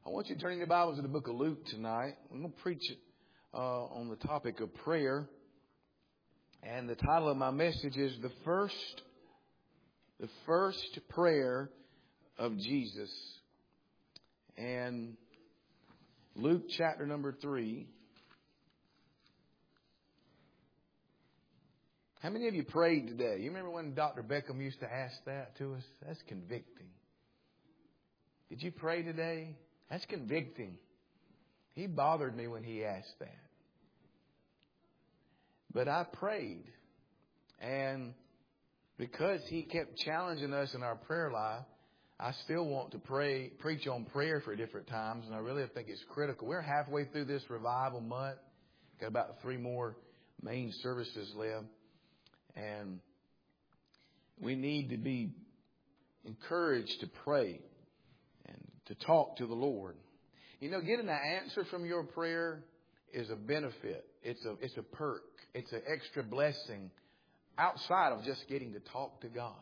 I want you to turn your Bibles to the book of Luke tonight. I'm going to preach on the topic of prayer. And the title of my message is The First Prayer of Jesus. And Luke chapter number 3. How many of you prayed today? You remember when Dr. Beckham used to ask that to us? That's convicting. Did you pray today? That's convicting. He bothered me when he asked that. But I prayed. And because he kept challenging us in our prayer life, I still want to preach on prayer for different times. And I really think it's critical. We're halfway through this revival month. Got about 3 more main services left. And we need to be encouraged to pray and to talk to the Lord. You know, getting an answer from your prayer is a benefit. It's a perk. It's an extra blessing outside of just getting to talk to God.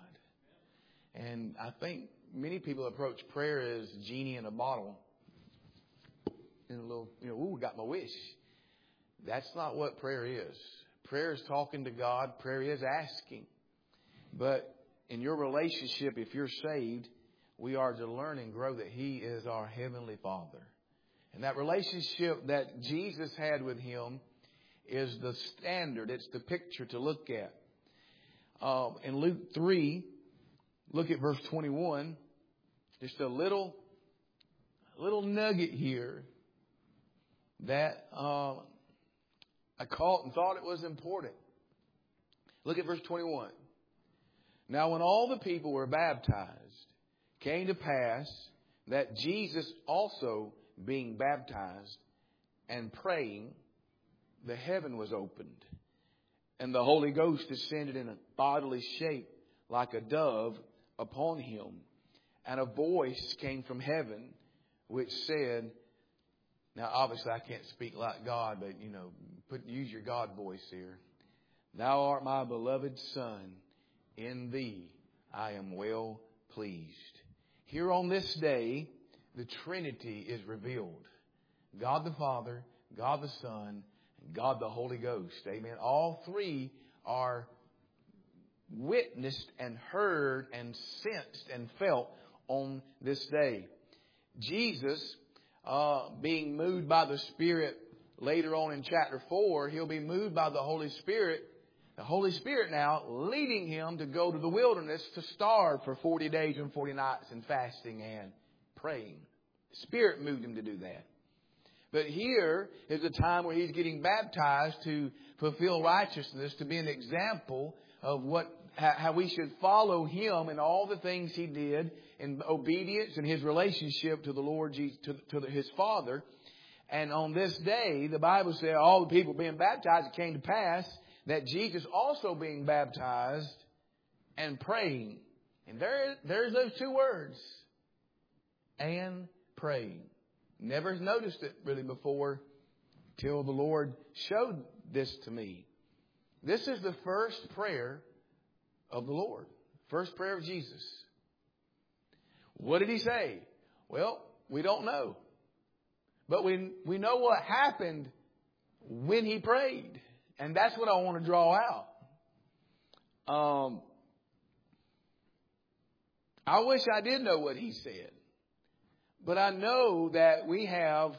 And I think many people approach prayer as genie in a bottle. And a little, ooh, got my wish. That's not what prayer is. Prayer is talking to God. Prayer is asking. But in your relationship, if you're saved, we are to learn and grow that He is our Heavenly Father. And that relationship that Jesus had with Him is the standard. It's the picture to look at. In Luke 3, look at verse 21. Just a little nugget here that I caught and thought it was important. Look at verse 21. Now when all the people were baptized, came to pass that Jesus also being baptized and praying, the heaven was opened, and the Holy Ghost descended in a bodily shape like a dove upon him. And a voice came from heaven which said, now obviously I can't speak like God, but use your God voice here. Thou art my beloved Son, in thee I am well pleased. Here on this day, the Trinity is revealed. God the Father, God the Son, and God the Holy Ghost. Amen. All 3 are witnessed and heard and sensed and felt on this day. Jesus, being moved by the Spirit later on in chapter 4, He'll be moved by the Holy Spirit. The Holy Spirit now leading Him to go to the wilderness to starve for 40 days and 40 nights in fasting and praying. The Spirit moved Him to do that. But here is a time where He's getting baptized to fulfill righteousness, to be an example of how we should follow Him in all the things He did in obedience and His relationship to the Lord Jesus, to His Father. And on this day, the Bible says all the people being baptized, it came to pass that Jesus also being baptized and praying. And there's those 2 words. And praying. Never noticed it really before till the Lord showed this to me. This is the first prayer of the Lord. First prayer of Jesus. What did He say? Well, we don't know. But we know what happened when He prayed. And that's what I want to draw out. I wish I did know what He said. But I know that we have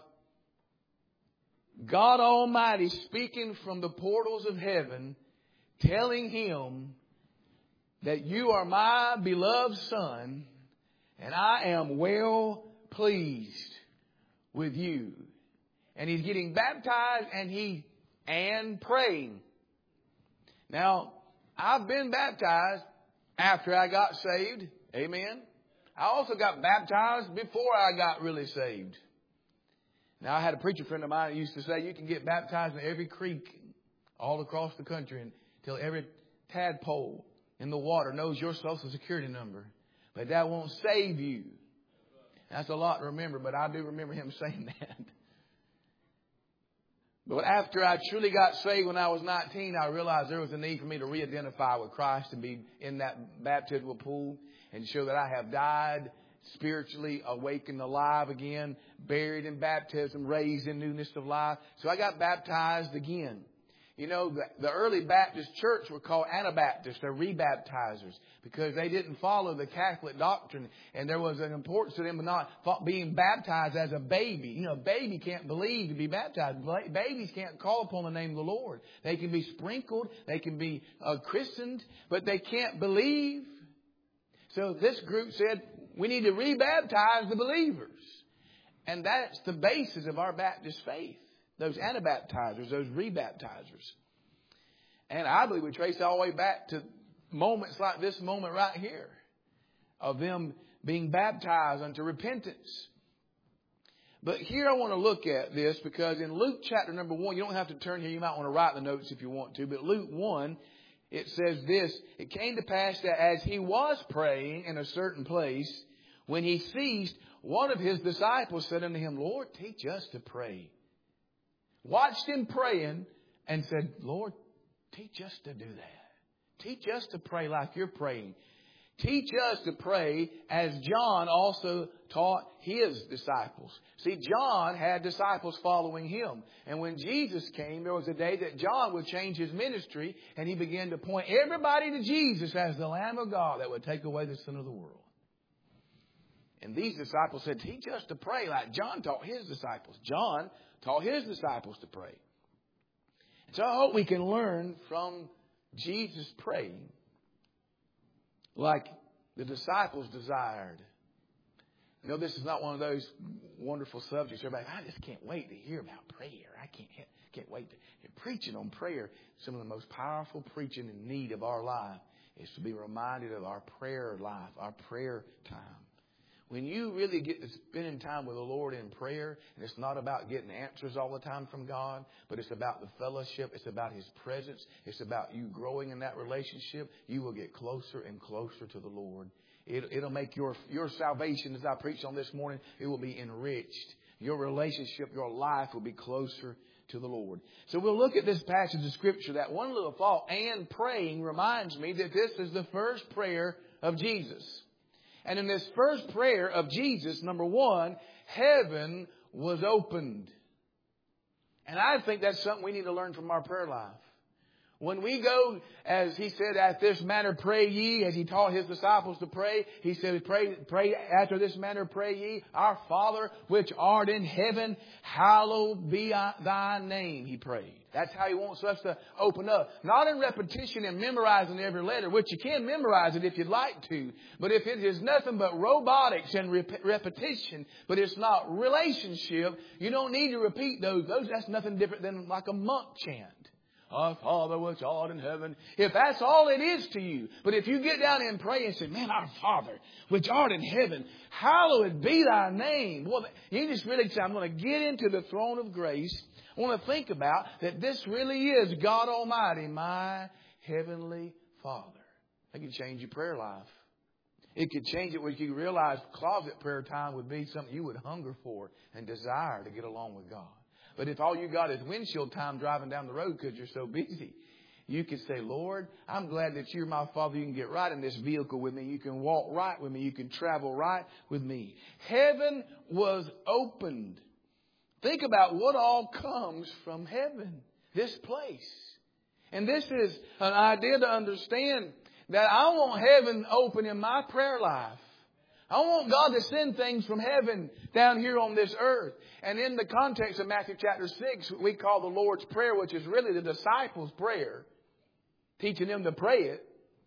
God Almighty speaking from the portals of heaven, telling Him that you are my beloved Son, and I am well pleased with you. And He's getting baptized and praying. Now, I've been baptized after I got saved. Amen. I also got baptized before I got really saved. Now, I had a preacher friend of mine who used to say you can get baptized in every creek all across the country until every tadpole in the water knows your Social Security number. But that won't save you. That's a lot to remember, but I do remember him saying that. But after I truly got saved when I was 19, I realized there was a need for me to re-identify with Christ and be in that baptismal pool and show that I have died spiritually awakened, alive again, buried in baptism, raised in newness of life. So I got baptized again. You know, the early Baptist church were called Anabaptists. They're rebaptizers because they didn't follow the Catholic doctrine. And there was an importance to them of not being baptized as a baby. You know, a baby can't believe to be baptized. Babies can't call upon the name of the Lord. They can be sprinkled. They can be christened, but they can't believe. So this group said, we need to rebaptize the believers. And that's the basis of our Baptist faith. Those Anabaptizers, those rebaptizers. And I believe we trace all the way back to moments like this moment right here of them being baptized unto repentance. But here I want to look at this because in Luke chapter number 1, you don't have to turn here. You might want to write the notes if you want to. But Luke 1, it says this. It came to pass that as he was praying in a certain place, when he ceased, one of his disciples said unto him, Lord, teach us to pray. Watched him praying and said, Lord, teach us to do that. Teach us to pray like you're praying. Teach us to pray as John also taught his disciples. See, John had disciples following him. And when Jesus came, there was a day that John would change his ministry and he began to point everybody to Jesus as the Lamb of God that would take away the sin of the world. And these disciples said, teach us to pray like John taught his disciples. John taught his disciples to pray. So I hope we can learn from Jesus praying like the disciples desired. You know, this is not one of those wonderful subjects. Everybody, I just can't wait to hear about prayer. I can't wait to hear preaching on prayer. Some of the most powerful preaching and need of our life is to be reminded of our prayer life, our prayer time. When you really get to spending time with the Lord in prayer, and it's not about getting answers all the time from God, but it's about the fellowship, it's about His presence, it's about you growing in that relationship, you will get closer and closer to the Lord. It'll make your salvation, as I preached on this morning, it will be enriched. Your relationship, your life will be closer to the Lord. So we'll look at this passage of Scripture. That one little thought, and praying, reminds me that this is the first prayer of Jesus. And in this first prayer of Jesus, number 1, heaven was opened. And I think that's something we need to learn from our prayer life. When we go, as He said, at this manner pray ye, as He taught His disciples to pray, He said, pray after this manner pray ye, our Father which art in heaven, hallowed be thy name, He prayed. That's how He wants us to open up. Not in repetition and memorizing every letter, which you can memorize it if you'd like to. But if it is nothing but robotics and repetition, but it's not relationship, you don't need to repeat those. That's nothing different than like a monk chant. Our Father which art in heaven. If that's all it is to you. But if you get down and pray and say, man, our Father which art in heaven, hallowed be thy name. Well, you just really say, I'm going to get into the throne of grace. I want to think about that this really is God Almighty, my heavenly Father. That can change your prayer life. It could change it when you realize closet prayer time would be something you would hunger for and desire to get along with God. But if all you got is windshield time driving down the road because you're so busy, you could say, Lord, I'm glad that you're my Father. You can get right in this vehicle with me. You can walk right with me. You can travel right with me. Heaven was opened. Think about what all comes from heaven, this place. And this is an idea to understand that I want heaven open in my prayer life. I want God to send things from heaven down here on this earth. And in the context of Matthew chapter 6, we call the Lord's Prayer, which is really the disciples' prayer, teaching them to pray it.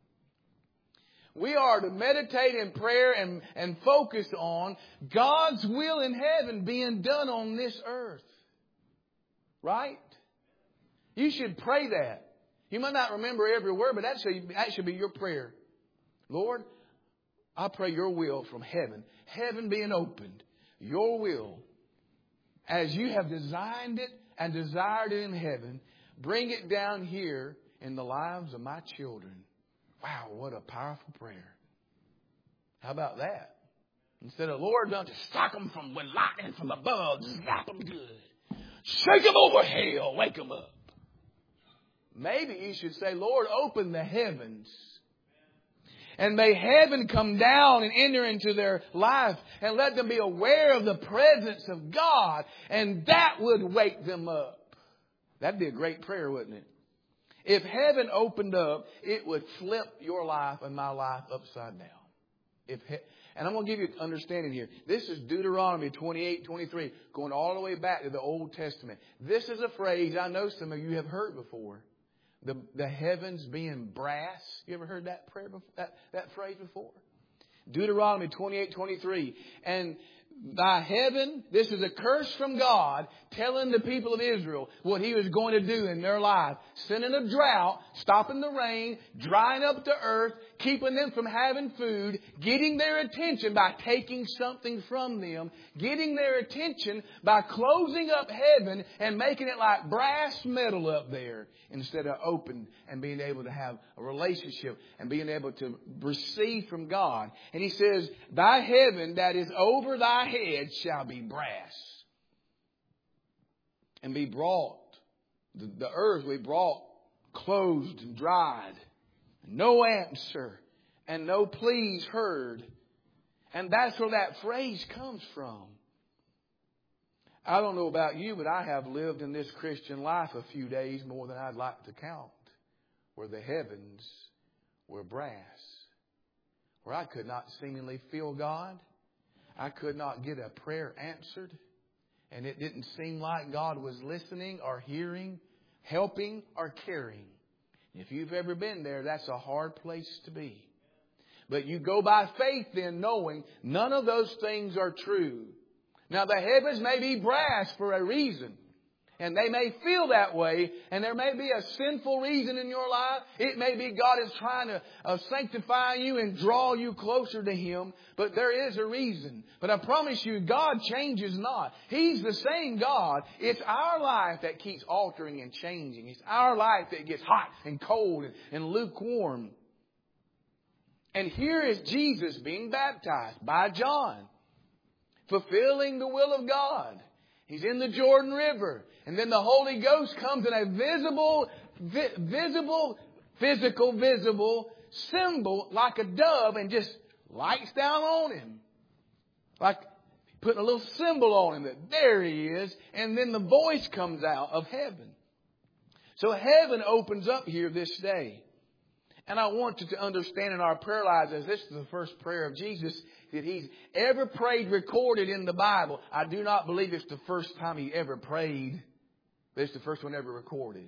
We are to meditate in prayer and focus on God's will in heaven being done on this earth. Right? You should pray that. You might not remember every word, but that should be your prayer. Lord, I pray your will from heaven. Heaven being opened. Your will. As you have designed it and desired it in heaven. Bring it down here in the lives of my children. Wow, what a powerful prayer. How about that? Instead of, Lord, don't just strike them with lightning from above. Zap them good. Shake them over hell. Wake them up. Maybe you should say, Lord, open the heavens. And may heaven come down and enter into their life and let them be aware of the presence of God. And that would wake them up. That'd be a great prayer, wouldn't it? If heaven opened up, it would flip your life and my life upside down. And I'm going to give you an understanding here. This is Deuteronomy 28:23, going all the way back to the Old Testament. This is a phrase I know some of you have heard before. The heavens being brass. You ever heard that prayer before, that phrase before? Deuteronomy 28:23. And by heaven, this is a curse from God telling the people of Israel what He was going to do in their life. Sending a drought, stopping the rain, drying up the earth, keeping them from having food, getting their attention by taking something from them, getting their attention by closing up heaven and making it like brass metal up there instead of open and being able to have a relationship and being able to receive from God. And He says, thy heaven that is over thy head shall be brass and be brought. The earth we brought closed and dried. No answer and no pleas heard. And that's where that phrase comes from. I don't know about you, but I have lived in this Christian life a few days more than I'd like to count, where the heavens were brass, where I could not seemingly feel God. I could not get a prayer answered. And it didn't seem like God was listening or hearing, helping or caring. If you've ever been there, that's a hard place to be. But you go by faith then, knowing none of those things are true. Now the heavens may be brass for a reason. And they may feel that way. And there may be a sinful reason in your life. It may be God is trying to sanctify you and draw you closer to Him. But there is a reason. But I promise you, God changes not. He's the same God. It's our life that keeps altering and changing. It's our life that gets hot and cold and lukewarm. And here is Jesus being baptized by John, fulfilling the will of God. He's in the Jordan River. And then the Holy Ghost comes in a visible symbol like a dove and just lights down on Him. Like putting a little symbol on Him that there He is. And then the voice comes out of heaven. So heaven opens up here this day. And I want you to understand in our prayer lives, as this is the first prayer of Jesus that He's ever prayed recorded in the Bible. I do not believe it's the first time He ever prayed, but it's the first one ever recorded.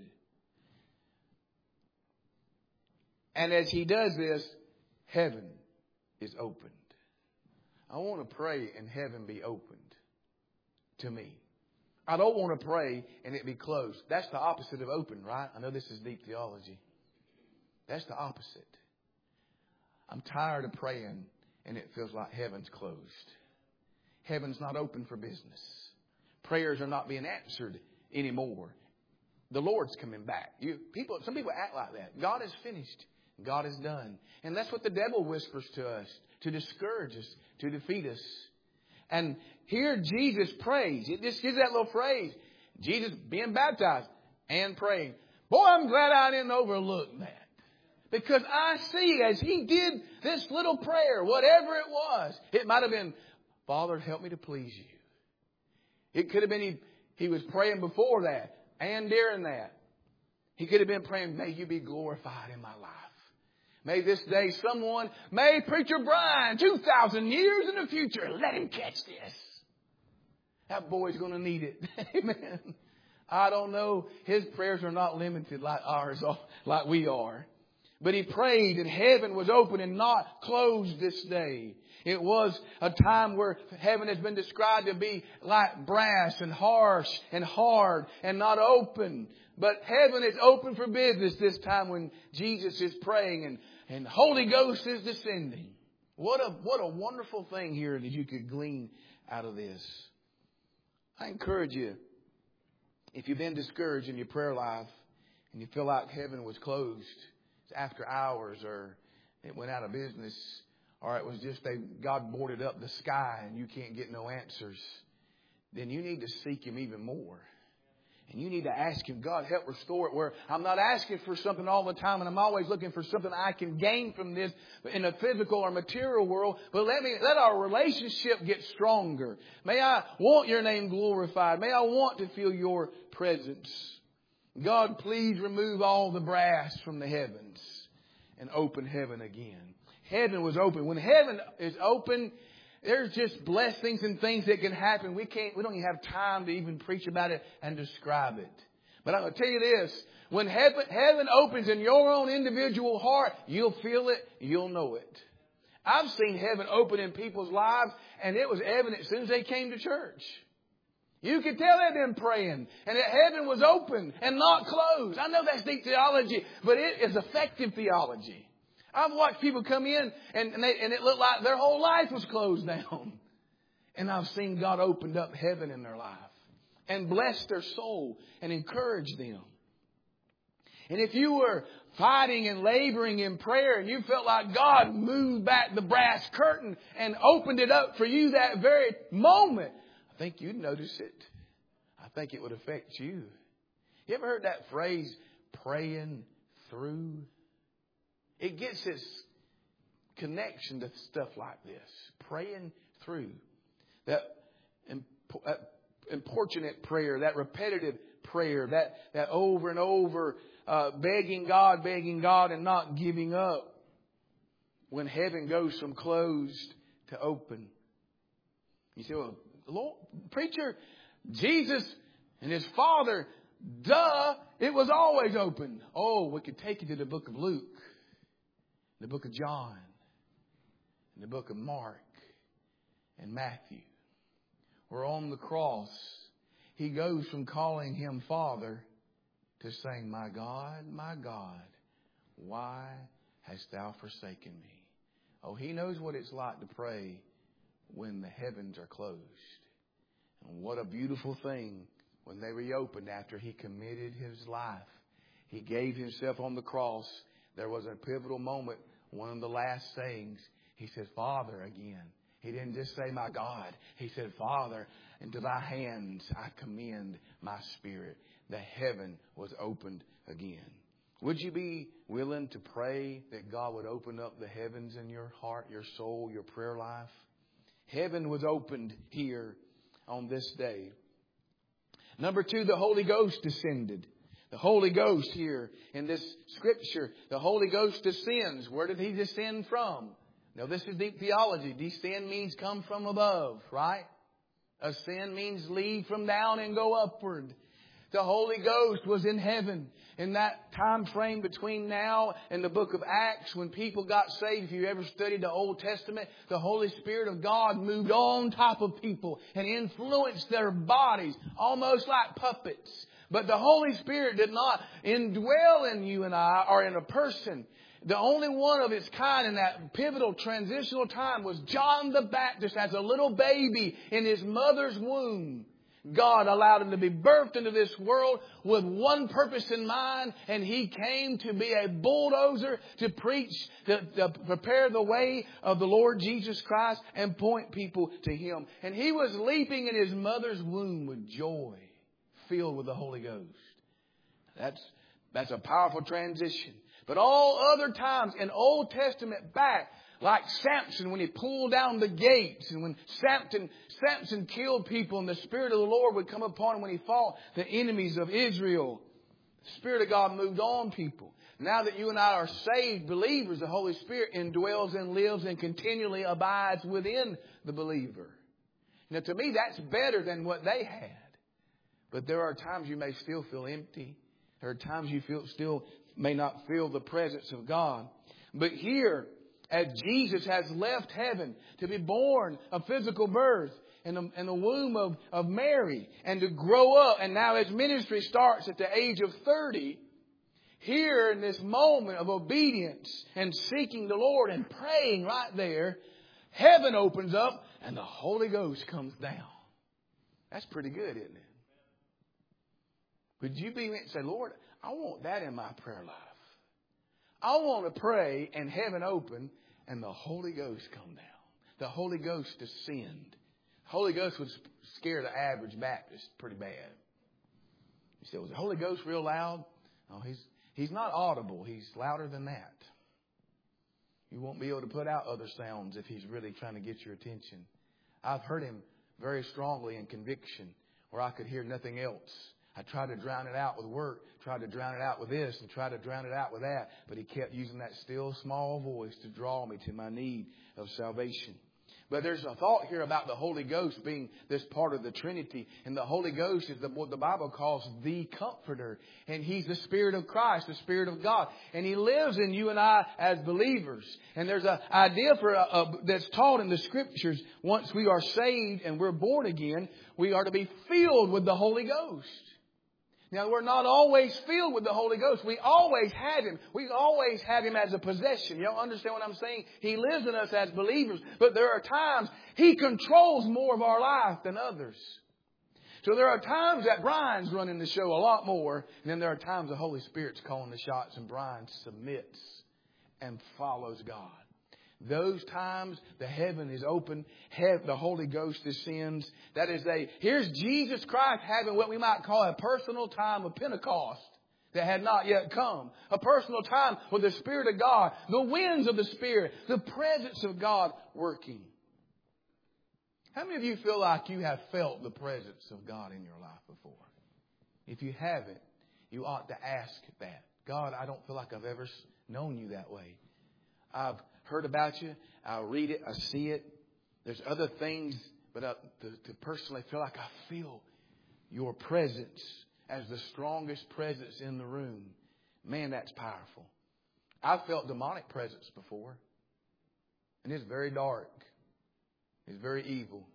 And as He does this, heaven is opened. I want to pray and heaven be opened to me. I don't want to pray and it be closed. That's the opposite of open, right? I know this is deep theology. That's the opposite. I'm tired of praying and it feels like heaven's closed. Heaven's not open for business. Prayers are not being answered anymore. The Lord's coming back. Some people act like that. God is finished. God is done. And that's what the devil whispers to us, to discourage us, to defeat us. And here Jesus prays. It just gives that little phrase. Jesus being baptized and praying. Boy, I'm glad I didn't overlook that. Because I see as He did this little prayer, whatever it was, it might have been, Father, help me to please You. It could have been he was praying before that and during that. He could have been praying, may You be glorified in my life. May this day may Preacher Brian, 2,000 years in the future, let him catch this. That boy's going to need it. Amen. I don't know. His prayers are not limited like ours, like we are. But he prayed and heaven was open and not closed this day. It was a time where heaven has been described to be like brass and harsh and hard and not open. But heaven is open for business this time when Jesus is praying and the Holy Ghost is descending. What a wonderful thing here that you could glean out of this. I encourage you, if you've been discouraged in your prayer life and you feel like heaven was closed after hours, or it went out of business, or it was just God boarded up the sky and you can't get no answers, then you need to seek Him even more. And you need to ask Him, God, help restore it, where I'm not asking for something all the time and I'm always looking for something I can gain from this in the physical or material world. But let our relationship get stronger. May I want Your name glorified. May I want to feel Your presence. God, please remove all the brass from the heavens and open heaven again. Heaven was open. When heaven is open, there's just blessings and things that can happen. We don't even have time to even preach about it and describe it. But I'm going to tell you this. When heaven opens in your own individual heart, you'll feel it. You'll know it. I've seen heaven open in people's lives, and it was evident as soon as they came to church. You could tell they'd been praying, and that heaven was open and not closed. I know that's deep theology, but it is effective theology. I've watched people come in and it looked like their whole life was closed down. And I've seen God opened up heaven in their life and blessed their soul and encouraged them. And if you were fighting and laboring in prayer and you felt like God moved back the brass curtain and opened it up for you that very moment, I think you'd notice it. I think it would affect you. You ever heard that phrase, praying through? It gets its connection to stuff like this. Praying through. That importunate prayer, that repetitive prayer, that over and over begging God and not giving up. When heaven goes from closed to open. You say, well, Lord, preacher, Jesus and His Father, it was always open. Oh, we could take you to the book of Luke. The book of John, and the book of Mark and Matthew. Where on the cross, He goes from calling Him Father to saying, my God, why hast Thou forsaken me? Oh, He knows what it's like to pray when the heavens are closed. And what a beautiful thing when they reopened after He committed His life. He gave Himself on the cross. There was a pivotal moment, one of the last sayings. He said, Father, again. He didn't just say, my God. He said, Father, into Thy hands I commend my spirit. The heaven was opened again. Would you be willing to pray that God would open up the heavens in your heart, your soul, your prayer life? Heaven was opened here on this day. Number 2, the Holy Ghost descended. The Holy Ghost here in this scripture, the Holy Ghost descends. Where did He descend from? Now, this is deep theology. Descend means come from above, right? Ascend means leave from down and go upward. The Holy Ghost was in heaven. In that time frame between now and the book of Acts, when people got saved, if you ever studied the Old Testament, the Holy Spirit of God moved on top of people and influenced their bodies, almost like puppets. But the Holy Spirit did not indwell in you and I or in a person. The only one of its kind in that pivotal transitional time was John the Baptist as a little baby in his mother's womb. God allowed him to be birthed into this world with one purpose in mind, and he came to be a bulldozer to preach, to prepare the way of the Lord Jesus Christ and point people to Him. And he was leaping in his mother's womb with joy, filled with the Holy Ghost. That's a powerful transition. But all other times in Old Testament back, like Samson when he pulled down the gates, and when Samson killed people and the Spirit of the Lord would come upon him when he fought the enemies of Israel. The Spirit of God moved on people. Now that you and I are saved believers, the Holy Spirit indwells and lives and continually abides within the believer. Now to me that's better than what they had. But there are times you may still feel empty. There are times you still may not feel the presence of God. But here, as Jesus has left heaven to be born a physical birth in the womb of Mary and to grow up, and now his ministry starts at the age of 30, here in this moment of obedience and seeking the Lord and praying right there, heaven opens up and the Holy Ghost comes down. That's pretty good, isn't it? Would you be and say, Lord, I want that in my prayer life. I want to pray and heaven open and the Holy Ghost come down. The Holy Ghost descend. The Holy Ghost would scare the average Baptist pretty bad. You say, was the Holy Ghost real loud? No, He's not audible. He's louder than that. You won't be able to put out other sounds if He's really trying to get your attention. I've heard Him very strongly in conviction where I could hear nothing else. I tried to drown it out with work, tried to drown it out with this, and tried to drown it out with that. But He kept using that still small voice to draw me to my need of salvation. But there's a thought here about the Holy Ghost being this part of the Trinity. And the Holy Ghost is what the Bible calls the Comforter. And He's the Spirit of Christ, the Spirit of God. And He lives in you and I as believers. And there's an idea that's taught in the Scriptures. Once we are saved and we're born again, we are to be filled with the Holy Ghost. Now, we're not always filled with the Holy Ghost. We always have Him. We always have Him as a possession. You understand what I'm saying? He lives in us as believers. But there are times He controls more of our life than others. So there are times that Brian's running the show a lot more. And then there are times the Holy Spirit's calling the shots and Brian submits and follows God. Those times the heaven is open, the Holy Ghost descends. That is here's Jesus Christ having what we might call a personal time of Pentecost that had not yet come. A personal time with the Spirit of God, the winds of the Spirit, the presence of God working. How many of you feel like you have felt the presence of God in your life before? If you haven't, you ought to ask that. God, I don't feel like I've ever known you that way. I've heard about you. I read it. I see it. There's other things, but to personally feel like I feel your presence as the strongest presence in the room. Man, that's powerful. I've felt demonic presence before. And it's very dark. It's very evil.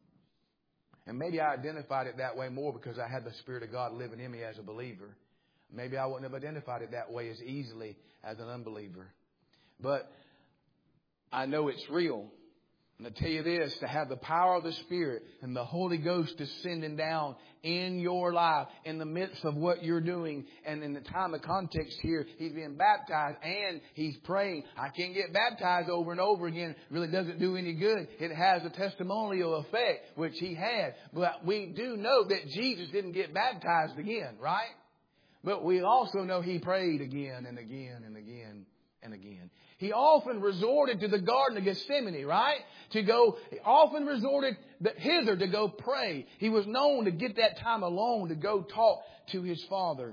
And maybe I identified it that way more because I had the Spirit of God living in me as a believer. Maybe I wouldn't have identified it that way as easily as an unbeliever. But I know it's real. And I tell you this, to have the power of the Spirit and the Holy Ghost descending down in your life, in the midst of what you're doing, and in the time of context here, He's being baptized and He's praying. I can't get baptized over and over again. It really doesn't do any good. It has a testimonial effect, which He had. But we do know that Jesus didn't get baptized again, right? But we also know He prayed again and again and again and again. He often resorted to the Garden of Gethsemane, right? He often resorted hither to go pray. He was known to get that time alone to go talk to His Father.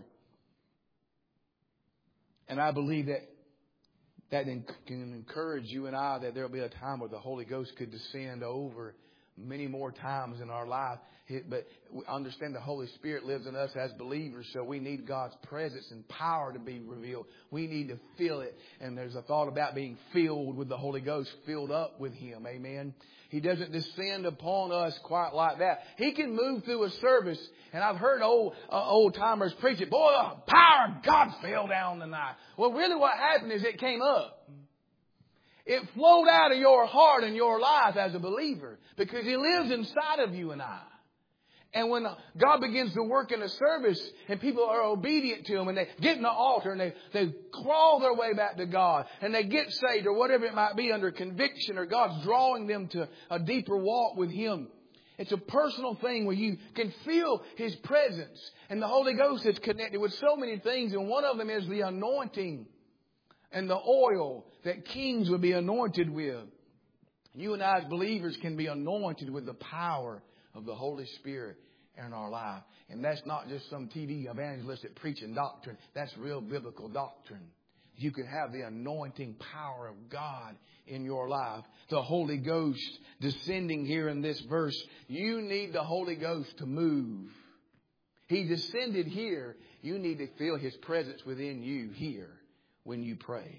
And I believe that can encourage you and I that there will be a time where the Holy Ghost could descend over many more times in our life. But we understand the Holy Spirit lives in us as believers, so we need God's presence and power to be revealed. We need to feel it. And there's a thought about being filled with the Holy Ghost, filled up with Him. Amen. He doesn't descend upon us quite like that. He can move through a service. And I've heard old timers preach it. Boy, the power of God fell down tonight. Well, really what happened is it came up. It flowed out of your heart and your life as a believer because He lives inside of you and I. And when God begins to work in a service and people are obedient to Him and they get in the altar and they crawl their way back to God and they get saved or whatever it might be under conviction or God's drawing them to a deeper walk with Him. It's a personal thing where you can feel His presence. And the Holy Ghost is connected with so many things, and one of them is the anointing and the oil that kings would be anointed with. You and I as believers can be anointed with the power of the Holy Spirit in our life. And that's not just some TV evangelistic preaching doctrine. That's real biblical doctrine. You can have the anointing power of God in your life. The Holy Ghost descending here in this verse. You need the Holy Ghost to move. He descended here. You need to feel His presence within you here when you pray.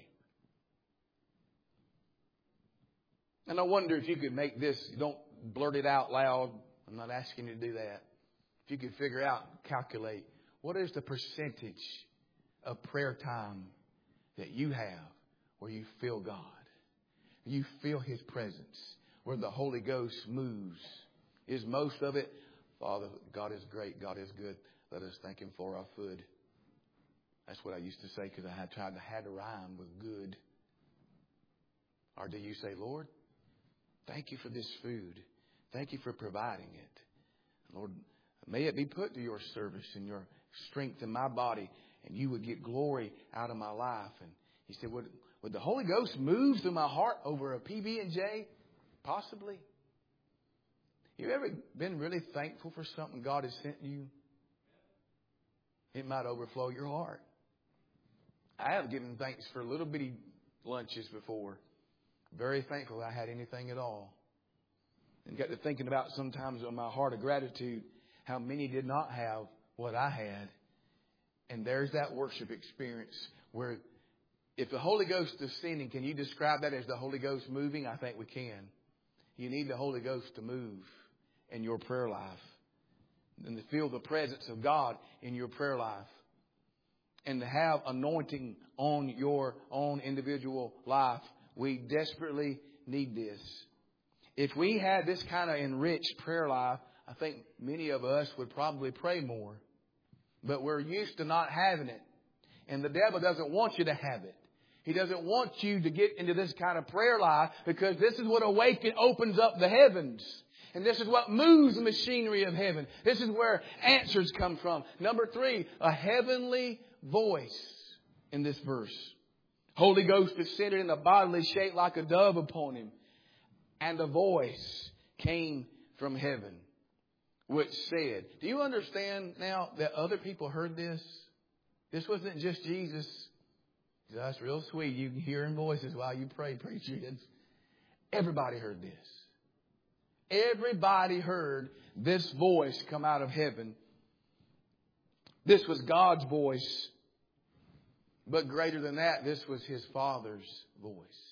And I wonder if you could make this, don't blurt it out loud. I'm not asking you to do that. If you could figure out, calculate, what is the percentage of prayer time that you have where you feel God? You feel His presence, where the Holy Ghost moves. Is most of it, Father, God is great, God is good. Let us thank Him for our food. That's what I used to say because I had to rhyme with good. Or do you say, Lord, thank You for this food. Thank You for providing it. Lord, may it be put to Your service and Your strengthen my body, and you would get glory out of my life. And he said, would the Holy Ghost move through my heart over a PB&J? Possibly. You ever been really thankful for something God has sent you? It might overflow your heart. I have given thanks for little bitty lunches before. Very thankful I had anything at all. And got to thinking about sometimes on my heart of gratitude how many did not have what I had. And there's that worship experience where if the Holy Ghost is descending, can you describe that as the Holy Ghost moving? I think we can. You need the Holy Ghost to move in your prayer life and to feel the presence of God in your prayer life and to have anointing on your own individual life. We desperately need this. If we had this kind of enriched prayer life, I think many of us would probably pray more. But we're used to not having it. And the devil doesn't want you to have it. He doesn't want you to get into this kind of prayer life because this is what opens up the heavens. And this is what moves the machinery of heaven. This is where answers come from. Number 3, a heavenly voice in this verse. Holy Ghost descended in a bodily shape like a dove upon him. And a voice came from heaven, which said, do you understand now that other people heard this? This wasn't just Jesus. That's real sweet. You can hear in voices while you pray, preachers. Everybody heard this. Everybody heard this voice come out of heaven. This was God's voice. But greater than that, this was His Father's voice.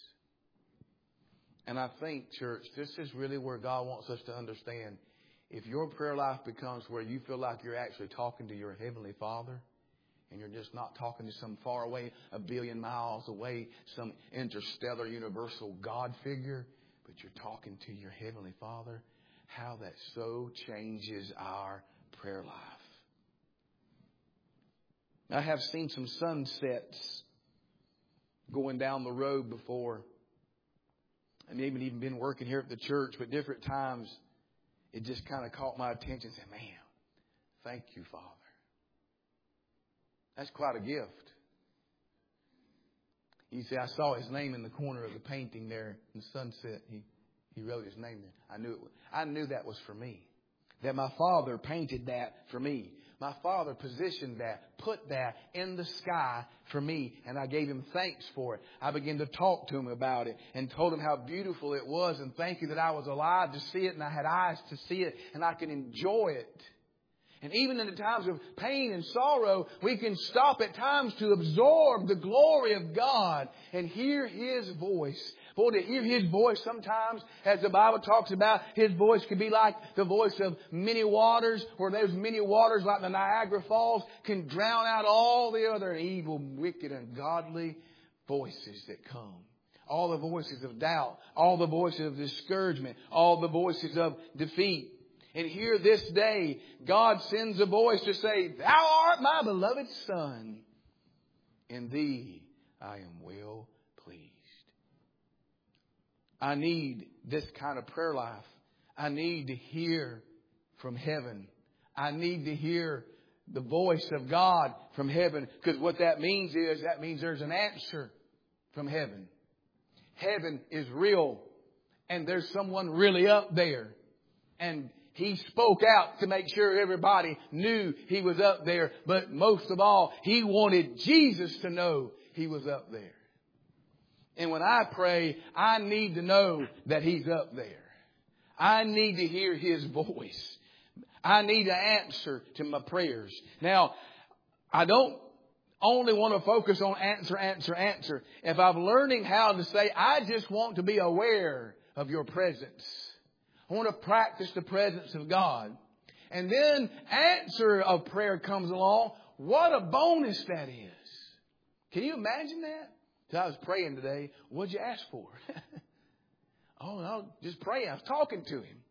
And I think, church, this is really where God wants us to understand. If your prayer life becomes where you feel like you're actually talking to your Heavenly Father, and you're just not talking to some far away, a billion miles away, some interstellar universal God figure, but you're talking to your Heavenly Father, how that so changes our prayer life. I have seen some sunsets going down the road before. And even been working here at the church, but different times it just kind of caught my attention and said, man, thank you, Father. That's quite a gift. You see, I saw his name in the corner of the painting there in the sunset. He wrote his name there. I knew that was for me. That my Father painted that for me. My Father positioned that, put that in the sky for me, and I gave Him thanks for it. I began to talk to Him about it and told Him how beautiful it was and thank you that I was alive to see it and I had eyes to see it and I could enjoy it. And even in the times of pain and sorrow, we can stop at times to absorb the glory of God and hear His voice. Boy, to hear His voice sometimes, as the Bible talks about, His voice could be like the voice of many waters, where those many waters like the Niagara Falls can drown out all the other evil, wicked, ungodly voices that come. All the voices of doubt, all the voices of discouragement, all the voices of defeat. And here this day, God sends a voice to say, Thou art my beloved Son. In Thee I am well pleased. I need this kind of prayer life. I need to hear from heaven. I need to hear the voice of God from heaven. Because what that means there's an answer from heaven. Heaven is real. And there's someone really up there. And He spoke out to make sure everybody knew He was up there. But most of all, He wanted Jesus to know He was up there. And when I pray, I need to know that He's up there. I need to hear His voice. I need to answer to my prayers. Now, I don't only want to focus on answer. If I'm learning how to say, I just want to be aware of Your presence. I want to practice the presence of God. And then answer of prayer comes along. What a bonus that is. Can you imagine that? So I was praying today. What'd you ask for? Oh, no, just pray. I was talking to Him.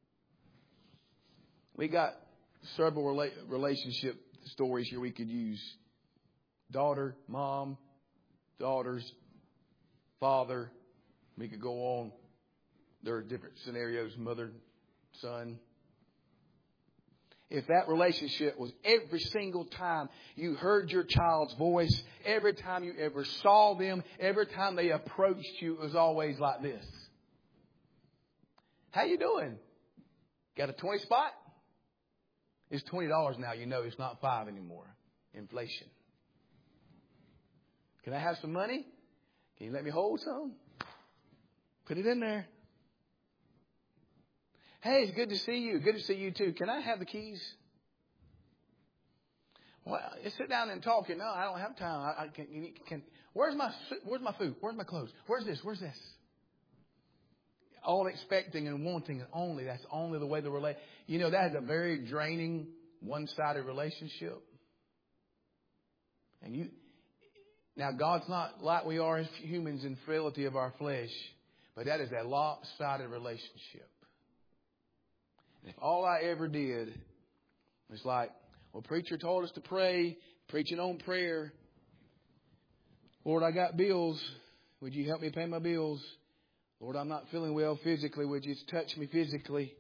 We got several relationship stories here we could use. Daughter, mom, daughters, father. We could go on. There are different scenarios, mother, son. If that relationship was every single time you heard your child's voice, every time you ever saw them, every time they approached you, it was always like this. How you doing? Got a 20 spot? It's $20 now. You know it's not $5 anymore. Inflation. Can I have some money? Can you let me hold some? Put it in there. Hey, it's good to see you. Good to see you too. Can I have the keys? Well, sit down and talk. No, I don't have time. I can. Where's my food? Where's my clothes? Where's this? Where's this? All expecting and wanting and only. That's only the way to relate. You know, that is a very draining, one-sided relationship. And now God's not like we are as humans in frailty of our flesh, but that is a lopsided relationship. And if all I ever did was like, well, preacher told us to pray, preaching on prayer. Lord, I got bills. Would you help me pay my bills? Lord, I'm not feeling well physically. Would you touch me physically?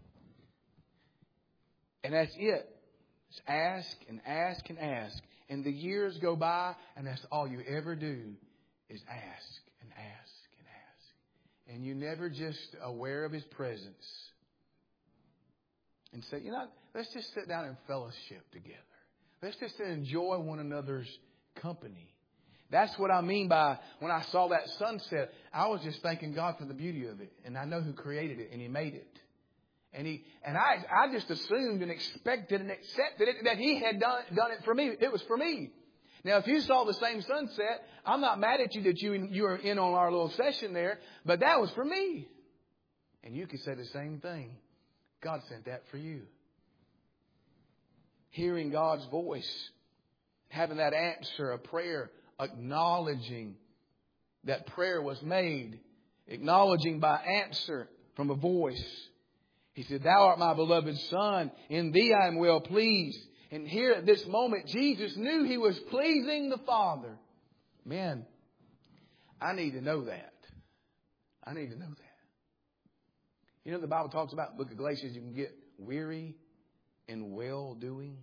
And that's it. Just ask and ask and ask. And the years go by, and that's all you ever do is ask and ask and ask. And you're never just aware of His presence. And say, let's just sit down and fellowship together. Let's just enjoy one another's company. That's what I mean by when I saw that sunset, I was just thanking God for the beauty of it. And I know who created it, and He made it. And I just assumed and expected and accepted it that He had done it for me. It was for me. Now, if you saw the same sunset, I'm not mad at you that you were in on our little session there, but that was for me. And you could say the same thing. God sent that for you. Hearing God's voice, having that answer, a prayer, acknowledging that prayer was made, acknowledging by answer from a voice. He said, Thou art my beloved Son, in Thee I am well pleased. And here at this moment, Jesus knew He was pleasing the Father. Man, I need to know that. I need to know that. You know, the Bible talks about, the book of Galatians, you can get weary in well-doing.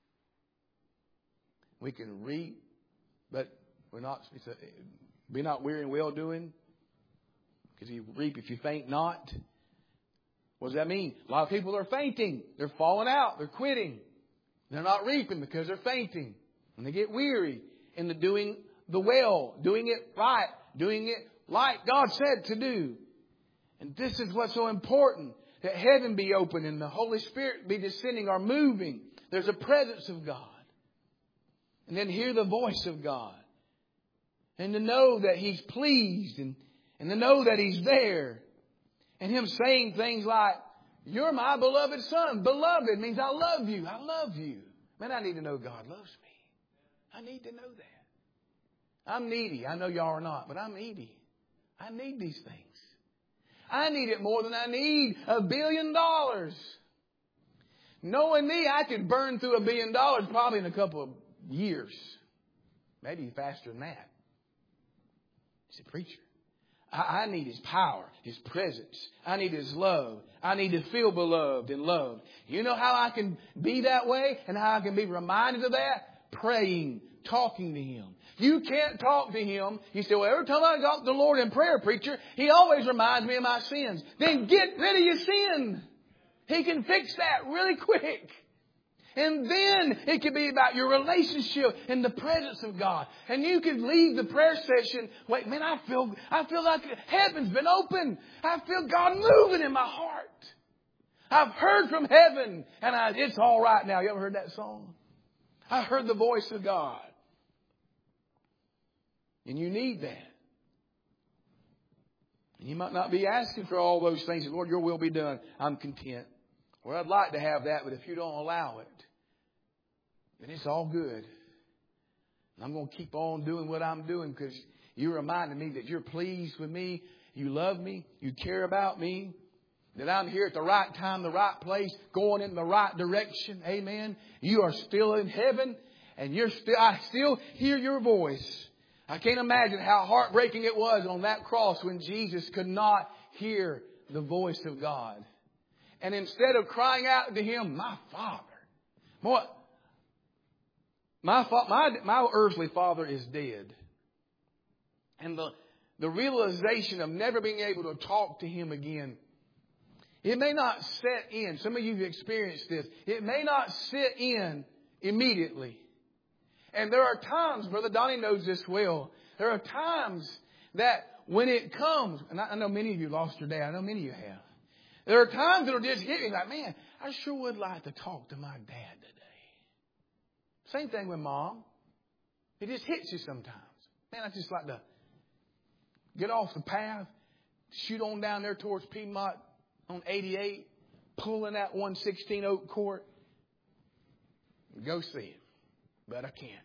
We can reap, but be not weary in well-doing. Because you reap if you faint not. What does that mean? A lot of people are fainting. They're falling out. They're quitting. They're not reaping because they're fainting. And they get weary in the doing the well, doing it right, doing it like God said to do. And this is what's so important, that heaven be open and the Holy Spirit be descending or moving. There's a presence of God. And then hear the voice of God. And to know that He's pleased and to know that He's there. And Him saying things like, You're my beloved Son. Beloved means I love you. I love you. Man, I need to know God loves me. I need to know that. I'm needy. I know y'all are not, but I'm needy. I need these things. I need it more than I need $1 billion. Knowing me, I could burn through $1 billion probably in a couple of years. Maybe faster than that. He said, Preacher, I need His power, His presence. I need His love. I need to feel beloved and loved. You know how I can be that way and how I can be reminded of that? Praying, talking to Him. You can't talk to Him. You say, well, every time I talk to the Lord in prayer, preacher, He always reminds me of my sins. Then get rid of your sin. He can fix that really quick. And then it can be about your relationship in the presence of God. And you can leave the prayer session. Wait, man, I feel like heaven's been open. I feel God moving in my heart. I've heard from heaven and it's all right now. You ever heard that song? I heard the voice of God. And you need that. And you might not be asking for all those things. Lord, Your will be done. I'm content. Well, I'd like to have that, but if You don't allow it, then it's all good. And I'm going to keep on doing what I'm doing because You reminded me that You're pleased with me. You love me. You care about me. That I'm here at the right time, the right place, going in the right direction. Amen. You are still in heaven and I still hear Your voice. I can't imagine how heartbreaking it was on that cross when Jesus could not hear the voice of God. And instead of crying out to Him, my Father, My earthly father is dead. And the realization of never being able to talk to him again, it may not set in. Some of you have experienced this. It may not sit in immediately. And there are times, Brother Donnie knows this well, there are times that when it comes, and I know many of you lost your dad. I know many of you have. There are times that will just hit me like, man, I sure would like to talk to my dad today. Same thing with Mom. It just hits you sometimes. Man, I just like to get off the path, shoot on down there towards Piedmont on 88, pulling that 116 Oak Court, and go see it. But I can't.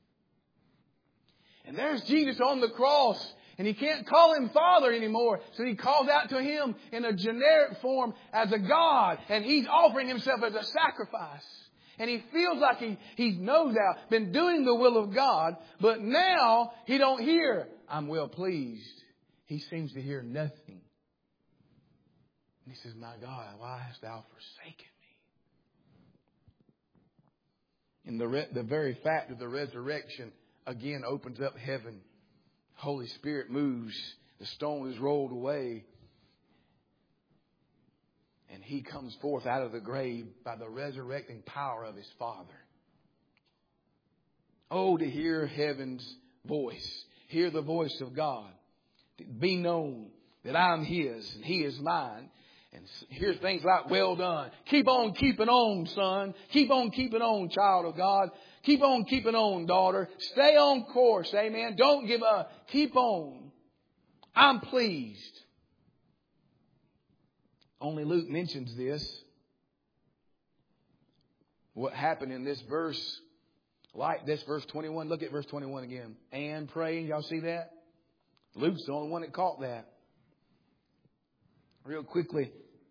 And there's Jesus on the cross. And he can't call him Father anymore. So he calls out to him in a generic form as a God. And he's offering himself as a sacrifice. And he feels like he's no doubt been doing the will of God. But now he don't hear, I'm well pleased. He seems to hear nothing. And he says, my God, why hast thou forsaken me? And the very fact of the resurrection again opens up heaven. Holy Spirit moves. The stone is rolled away. And he comes forth out of the grave by the resurrecting power of his Father. Oh, to hear heaven's voice. Hear the voice of God. Be known that I'm his and he is mine. And hear things like, well done. Keep on keeping on, son. Keep on keeping on, child of God. Keep on keeping on, daughter. Stay on course. Amen. Don't give up. Keep on. I'm pleased. Only Luke mentions this. What happened in this verse, like this, verse 21. Look at verse 21 again. And praying. Y'all see that? Luke's the only one that caught that. Real quickly.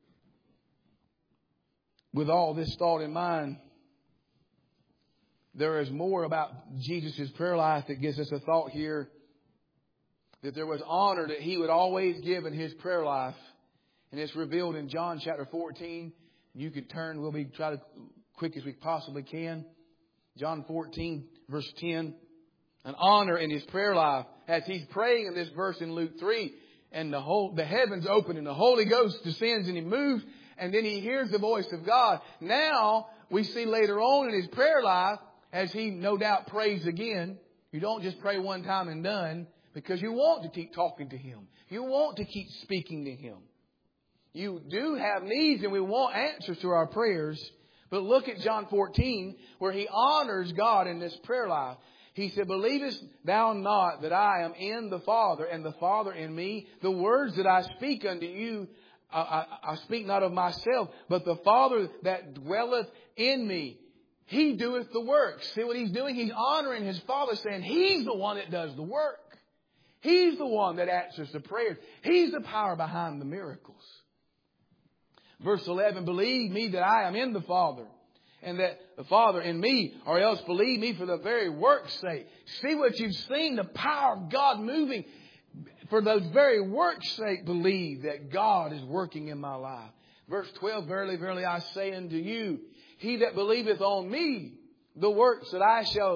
With all this thought in mind, there is more about Jesus' prayer life that gives us a thought here that there was honor that he would always give in his prayer life. And it's revealed in John chapter 14. You could turn. We'll be try to quick as we possibly can. John 14 verse 10. An honor in his prayer life as he's praying in this verse in Luke 3. And the heavens open and the Holy Ghost descends and he moves. And then he hears the voice of God. Now we see later on in his prayer life, as he no doubt prays again, you don't just pray one time and done because you want to keep talking to him. You want to keep speaking to him. You do have needs and we want answers to our prayers. But look at John 14 where he honors God in this prayer life. He said, believest thou not that I am in the Father and the Father in me? The words that I speak unto you, I speak not of myself, but the Father that dwelleth in me. He doeth the work. See what he's doing? He's honoring his Father, saying he's the one that does the work. He's the one that answers the prayers. He's the power behind the miracles. Verse 11, believe me that I am in the Father and that the Father in me, or else believe me for the very work's sake. See what you've seen, the power of God moving. For those very works' sake, believe that God is working in my life. Verse 12, verily, verily, I say unto you, he that believeth on me, the works that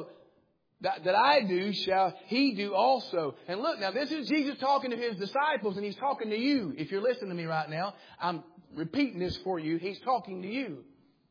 I do, shall he do also. And look, now this is Jesus talking to his disciples, and he's talking to you. If you're listening to me right now, I'm repeating this for you. He's talking to you.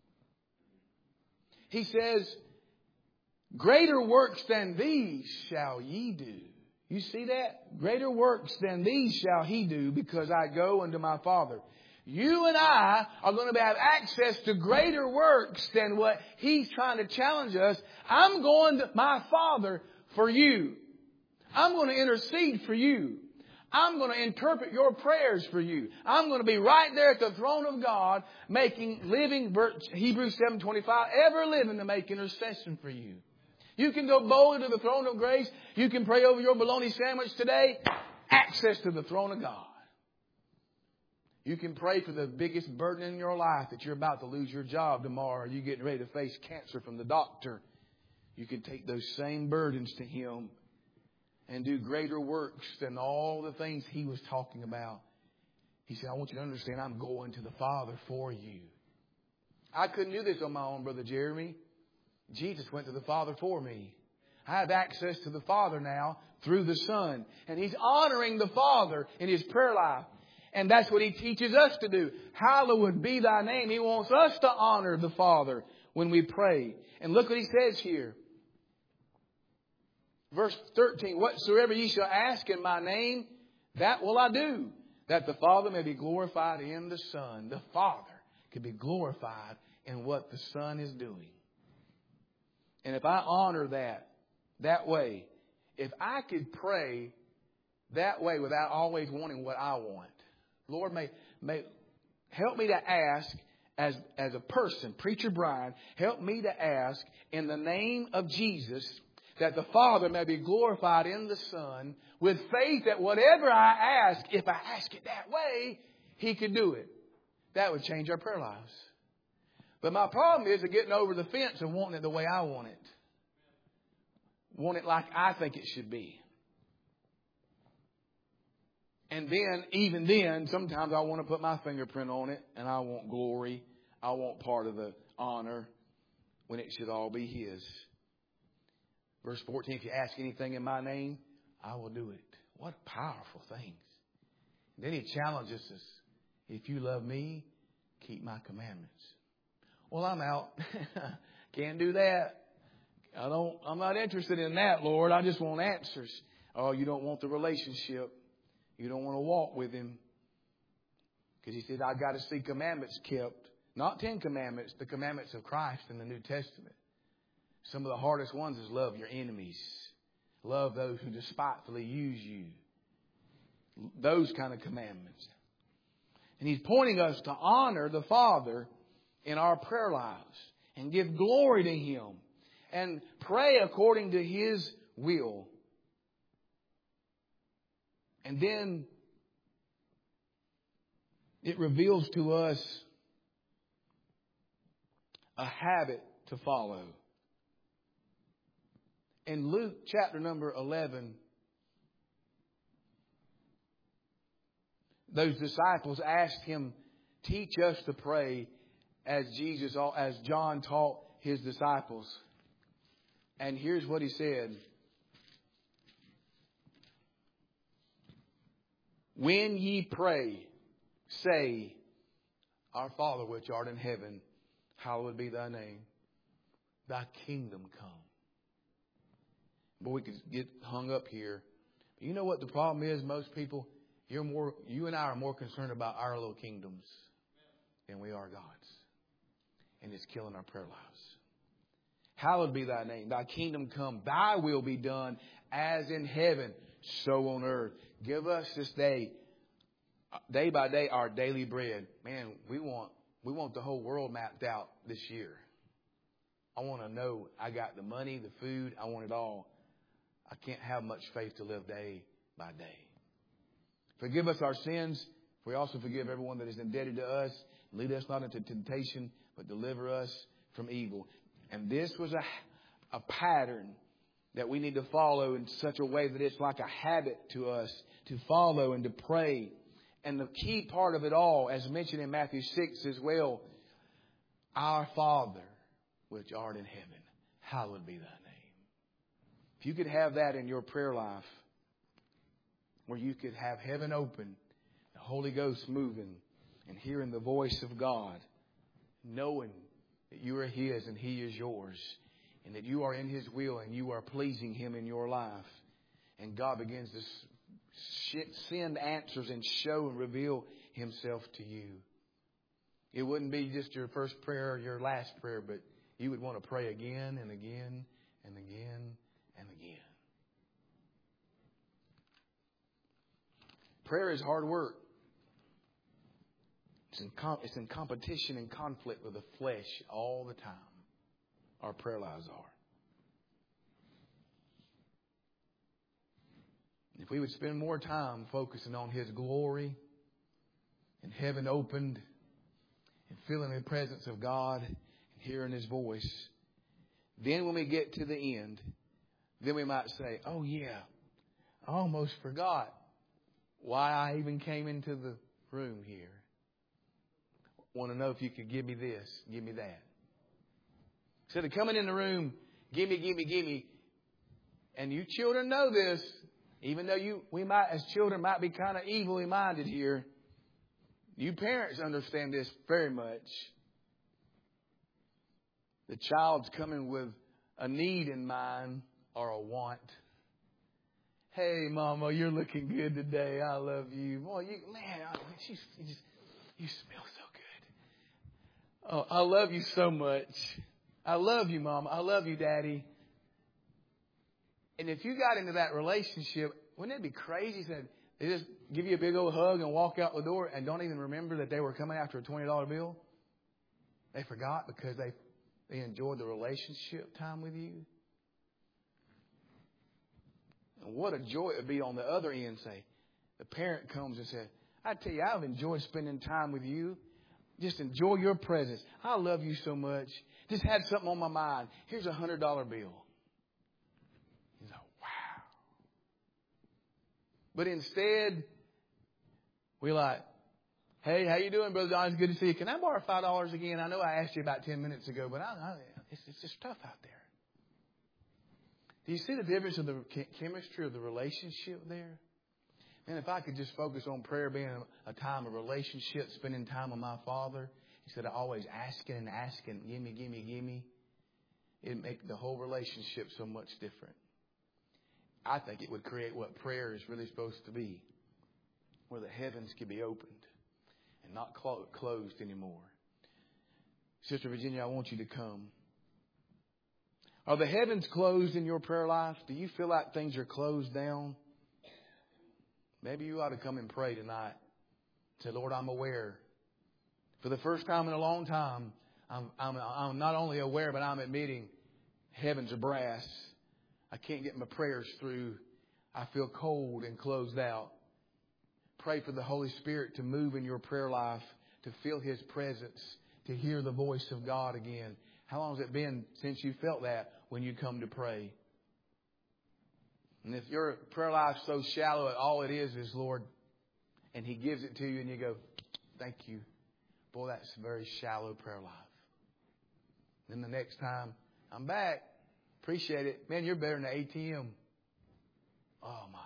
He says, greater works than these shall ye do. You see that? Greater works than these shall he do, because I go unto my Father. You and I are going to have access to greater works than what he's trying to challenge us. I'm going to my Father for you. I'm going to intercede for you. I'm going to interpret your prayers for you. I'm going to be right there at the throne of God, living, Hebrews 7:25, ever living to make intercession for you. You can go boldly to the throne of grace. You can pray over your bologna sandwich today. Access to the throne of God. You can pray for the biggest burden in your life, that you're about to lose your job tomorrow, or you're getting ready to face cancer from the doctor. You can take those same burdens to him and do greater works than all the things he was talking about. He said, I want you to understand, I'm going to the Father for you. I couldn't do this on my own, Brother Jeremy. Jesus went to the Father for me. I have access to the Father now through the Son. And He's honoring the Father in His prayer life. And that's what He teaches us to do. Hallowed be Thy name. He wants us to honor the Father when we pray. And look what He says here. Verse 13, whatsoever ye shall ask in my name, that will I do, that the Father may be glorified in the Son. The Father can be glorified in what the Son is doing. And if I honor that way, if I could pray that way without always wanting what I want, Lord, may help me to ask as a person, Preacher Brian, help me to ask in the name of Jesus that the Father may be glorified in the Son with faith that whatever I ask, if I ask it that way, He could do it. That would change our prayer lives. But my problem is getting over the fence and wanting it the way I want it. Want it like I think it should be. And then, even then, sometimes I want to put my fingerprint on it and I want glory. I want part of the honor when it should all be His. Verse 14, if you ask anything in my name, I will do it. What powerful things. Then He challenges us. If you love me, keep my commandments. Well, I'm out. Can't do that. I'm not interested in that, Lord. I just want answers. Oh, you don't want the relationship. You don't want to walk with Him. Because He said, I've got to see commandments kept. Not 10 commandments, the commandments of Christ in the New Testament. Some of the hardest ones is love your enemies. Love those who despitefully use you. Those kind of commandments. And He's pointing us to honor the Father in our prayer lives. And give glory to Him. And pray according to His will. And then it reveals to us a habit to follow. In Luke chapter number 11, those disciples asked Him, teach us to pray as John taught His disciples. And here's what He said. When ye pray, say, Our Father which art in heaven, hallowed be Thy name. Thy kingdom come. But we could get hung up here. You know what the problem is? Most people, you and I are more concerned about our little kingdoms than we are God's. And it's killing our prayer lives. Hallowed be Thy name. Thy kingdom come. Thy will be done as in heaven, so on earth. Give us this day by day, our daily bread. Man, we want the whole world mapped out this year. I want to know I got the money, the food. I want it all. I can't have much faith to live day by day. Forgive us our sins. We also forgive everyone that is indebted to us. Lead us not into temptation, but deliver us from evil. And this was a pattern that we need to follow in such a way that it's like a habit to us to follow and to pray. And the key part of it all, as mentioned in Matthew 6 as well, Our Father, which art in heaven, hallowed be Thy name. If you could have that in your prayer life, where you could have heaven open, the Holy Ghost moving, and hearing the voice of God, knowing that you are His and He is yours, and that you are in His will and you are pleasing Him in your life, and God begins to send answers and show and reveal Himself to you. It wouldn't be just your first prayer or your last prayer, but you would want to pray again and again and again and again. Prayer is hard work. It's in competition and conflict with the flesh all the time. Our prayer lives are. If we would spend more time focusing on His glory and heaven opened and feeling the presence of God and hearing His voice, then when we get to the end, then we might say, oh yeah, I almost forgot why I even came into the room here. Want to know if you could give me this, give me that. Instead of coming in the room, gimme, gimme, gimme. And you children know this, even though we might, as children, might be kind of evilly minded here. You parents understand this very much. The child's coming with a need in mind or a want. Hey, Mama, you're looking good today. I love you. Boy, you smell so good. Oh, I love you so much. I love you, Mama. I love you, Daddy. And if you got into that relationship, wouldn't it be crazy? They just give you a big old hug and walk out the door and don't even remember that they were coming after a $20 bill? They forgot because they enjoyed the relationship time with you. And what a joy it would be on the other end. Say, the parent comes and says, I tell you, I've enjoyed spending time with you. Just enjoy your presence. I love you so much. Just had something on my mind. Here's a $100 bill. He's like, wow. But instead, we're like, hey, how you doing, Brother John? It's good to see you. Can I borrow $5 again? I know I asked you about 10 minutes ago, but it's just tough out there. Do you see the difference of the chemistry of the relationship there? Man, if I could just focus on prayer being a time of relationship, spending time with my Father, instead of always asking and asking, gimme, gimme, gimme, it'd make the whole relationship so much different. I think it would create what prayer is really supposed to be, where the heavens could be opened and not closed anymore. Sister Virginia, I want you to come. Are the heavens closed in your prayer life? Do you feel like things are closed down? Maybe you ought to come and pray tonight. Say, Lord, I'm aware. For the first time in a long time, I'm not only aware, but I'm admitting heavens are brass. I can't get my prayers through. I feel cold and closed out. Pray for the Holy Spirit to move in your prayer life, to feel His presence, to hear the voice of God again. How long has it been since you felt that when you come to pray? And if your prayer life's so shallow, all it is Lord, and He gives it to you and you go, thank you. Boy, that's a very shallow prayer life. Then the next time, I'm back. Appreciate it. Man, you're better than the ATM. Oh, my.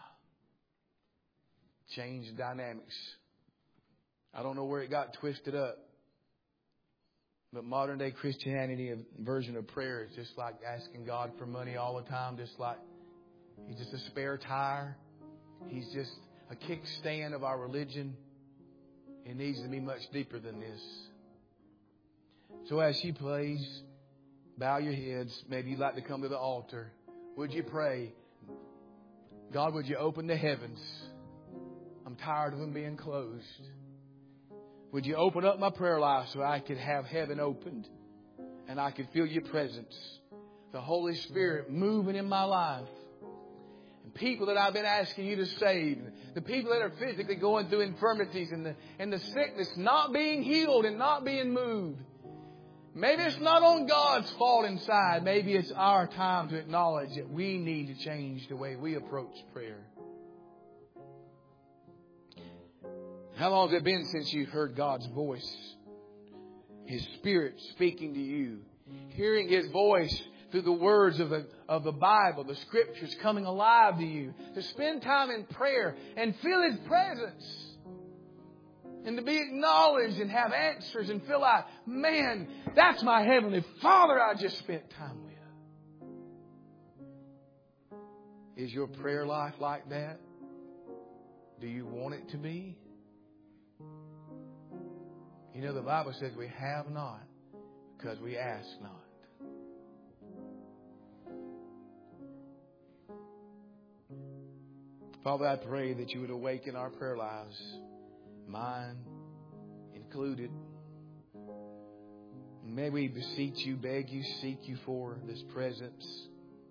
Change the dynamics. I don't know where it got twisted up. But modern day Christianity, a version of prayer, is just like asking God for money all the time, just like He's just a spare tire. He's just a kickstand of our religion. It needs to be much deeper than this. So as she plays, bow your heads. Maybe you'd like to come to the altar. Would you pray? God, would you open the heavens? I'm tired of them being closed. Would you open up my prayer life so I could have heaven opened and I could feel your presence? The Holy Spirit moving in my life. And people that I've been asking you to save. The people that are physically going through infirmities and the sickness not being healed and not being moved. Maybe it's not on God's fault inside. Maybe it's our time to acknowledge that we need to change the way we approach prayer. How long has it been since you've heard God's voice? His Spirit speaking to you. Hearing His voice through the words of the Bible, the Scriptures coming alive to you. To spend time in prayer and feel His presence. And to be acknowledged and have answers and feel like, man, that's my Heavenly Father I just spent time with. Is your prayer life like that? Do you want it to be? You know, the Bible says we have not because we ask not. Father, I pray that you would awaken our prayer lives, mine included. May we beseech you, beg you, seek you for this presence,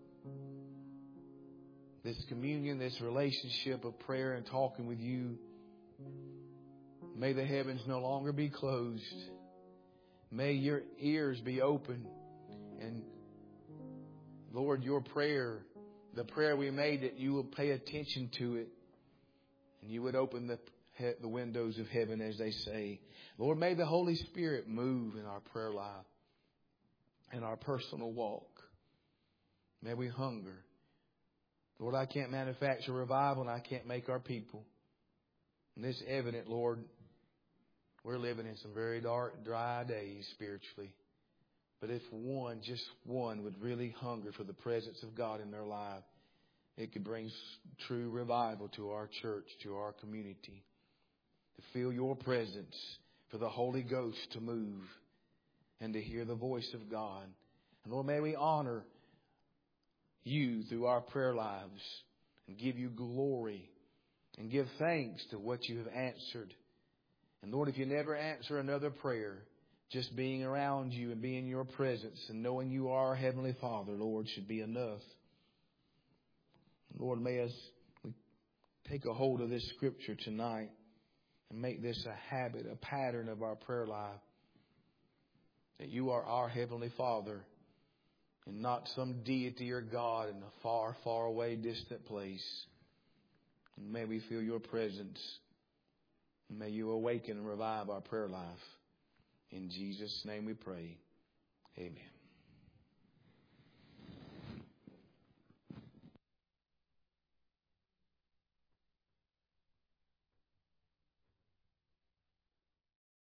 this communion, this relationship of prayer and talking with you. May the heavens no longer be closed. May your ears be open. And Lord, your prayer, the prayer we made, that you will pay attention to it. And you would open the windows of heaven, as they say. Lord, may the Holy Spirit move in our prayer life. in our personal walk. May we hunger. Lord, I can't manufacture revival and I can't make our people. And it's evident, Lord, we're living in some very dark, dry days spiritually. But if one, just one, would really hunger for the presence of God in their life, it could bring true revival to our church, to our community. To feel your presence, for the Holy Ghost to move, and to hear the voice of God. And Lord, may we honor you through our prayer lives and give you glory and give thanks to what you have answered. And Lord, if you never answer another prayer, just being around you and being in your presence and knowing you are our Heavenly Father, Lord, should be enough. Lord, may us take a hold of this scripture tonight and make this a habit, a pattern of our prayer life. That you are our Heavenly Father and not some deity or God in a far, far away, distant place. And may we feel your presence. And may you awaken and revive our prayer life. In Jesus' name we pray. Amen.